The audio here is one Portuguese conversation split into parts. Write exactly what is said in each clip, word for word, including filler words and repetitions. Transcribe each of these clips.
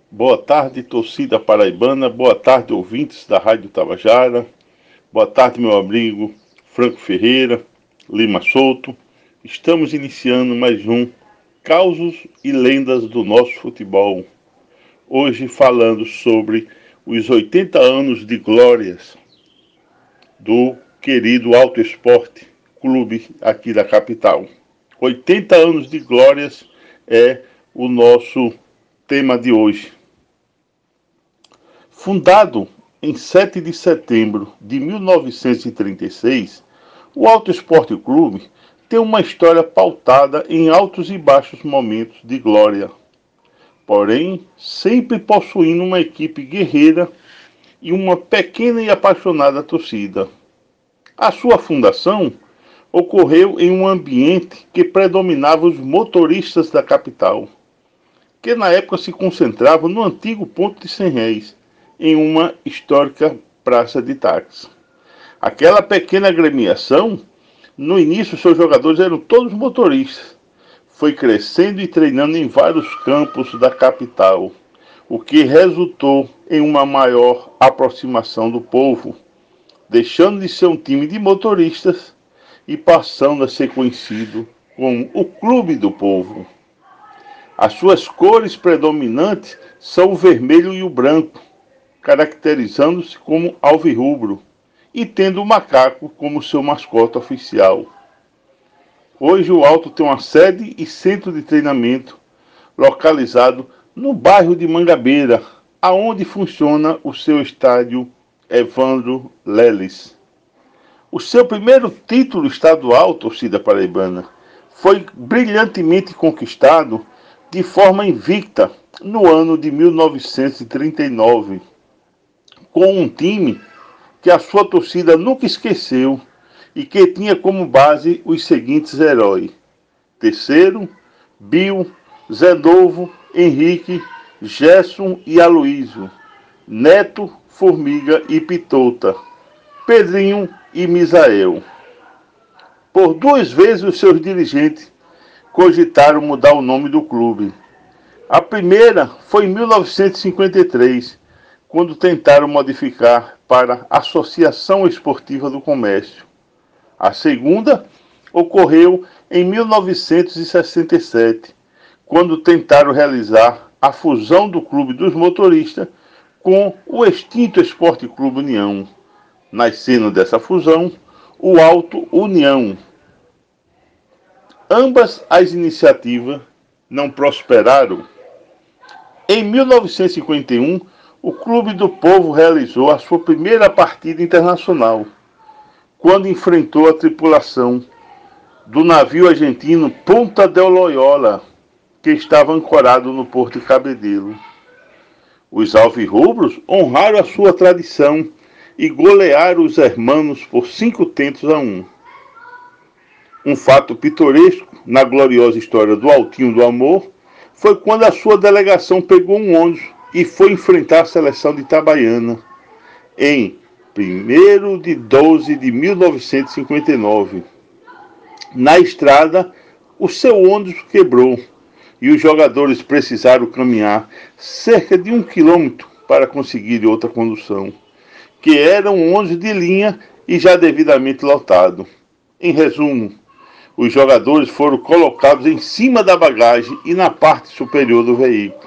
Boa tarde, torcida paraibana. Boa tarde, ouvintes da Rádio Tabajara. Boa tarde, meu amigo Franco Ferreira, Lima Souto. Estamos iniciando mais um Causos e Lendas do Nosso Futebol. Hoje falando sobre os oitenta anos de glórias do querido Alto Esporte Clube aqui da capital. oitenta anos de glórias é o nosso tema de hoje. Fundado em sete de setembro de mil novecentos e trinta e seis, o Alto Esporte Clube tem uma história pautada em altos e baixos momentos de glória, porém sempre possuindo uma equipe guerreira e uma pequena e apaixonada torcida. A sua fundação ocorreu em um ambiente que predominava os motoristas da capital, que na época se concentravam no antigo Ponto de Cem Réis, em uma histórica praça de táxi. Aquela pequena agremiação, no início seus jogadores eram todos motoristas. Foi crescendo e treinando em vários campos da capital, o que resultou em uma maior aproximação do povo, deixando de ser um time de motoristas e passando a ser conhecido como o Clube do Povo. As suas cores predominantes são o vermelho e o branco, caracterizando-se como alvirrubro e tendo o macaco como seu mascote oficial. Hoje o Alto tem uma sede e centro de treinamento localizado no bairro de Mangabeira, aonde funciona o seu estádio Evandro Leles. O seu primeiro título estadual, torcida paraibana, foi brilhantemente conquistado de forma invicta no ano de mil novecentos e trinta e nove, com um time que a sua torcida nunca esqueceu e que tinha como base os seguintes heróis: Terceiro, Bill, Zé Novo, Henrique, Gerson e Aloísio, Neto, Formiga e Pitota, Pedrinho e Misael. Por duas vezes os seus dirigentes cogitaram mudar o nome do clube. A primeira foi em mil novecentos e cinquenta e três, quando tentaram modificar para Associação Esportiva do Comércio. A segunda ocorreu em mil novecentos e sessenta e sete, quando tentaram realizar a fusão do Clube dos Motoristas com o extinto Esporte Clube União, nascendo dessa fusão o Alto União. Ambas as iniciativas não prosperaram. Em mil novecentos e cinquenta e um, o Clube do Povo realizou a sua primeira partida internacional, quando enfrentou a tripulação do navio argentino Punta del Loyola, que estava ancorado no Porto de Cabedelo. Os alvirrubros honraram a sua tradição e golearam os hermanos por cinco tentos a um. Um fato pitoresco na gloriosa história do Altinho do Amor foi quando a sua delegação pegou um ônibus e foi enfrentar a seleção de Itabaiana em primeiro de doze de mil novecentos e cinquenta e nove. Na estrada, o seu ônibus quebrou e os jogadores precisaram caminhar cerca de um quilômetro para conseguir outra condução, que era um ônibus de linha e já devidamente lotado. Em resumo, os jogadores foram colocados em cima da bagagem e na parte superior do veículo.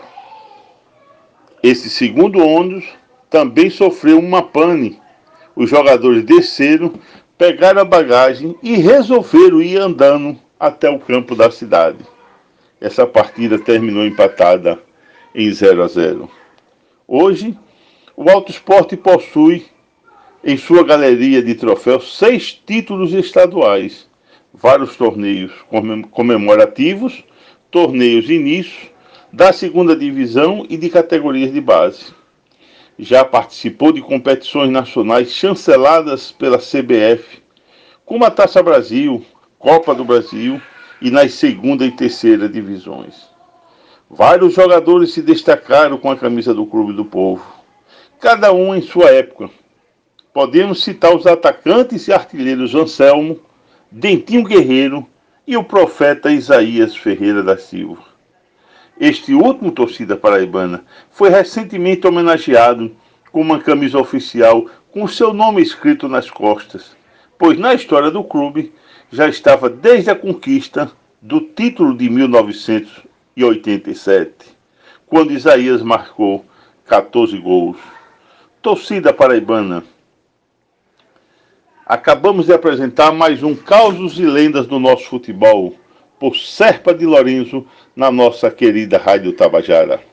Esse segundo ônibus também sofreu uma pane. Os jogadores desceram, pegaram a bagagem e resolveram ir andando até o campo da cidade. Essa partida terminou empatada em zero a zero. Hoje, o Alto Esporte possui em sua galeria de troféus seis títulos estaduais, vários torneios comemorativos, torneios de início, da segunda divisão e de categorias de base. Já participou de competições nacionais chanceladas pela C B F, como a Taça Brasil, Copa do Brasil e nas segunda e terceira divisões. Vários jogadores se destacaram com a camisa do Clube do Povo, cada um em sua época. Podemos citar os atacantes e artilheiros Anselmo, Dentinho Guerreiro e o profeta Isaías Ferreira da Silva. Este último torcida paraibana foi recentemente homenageado com uma camisa oficial com seu nome escrito nas costas, pois na história do clube já estava desde a conquista do título de mil novecentos e oitenta e sete, quando Isaías marcou quatorze gols. Torcida paraibana, acabamos de apresentar mais um Causos e Lendas do Nosso Futebol, por Serpa de Lourenço, na nossa querida Rádio Tabajara.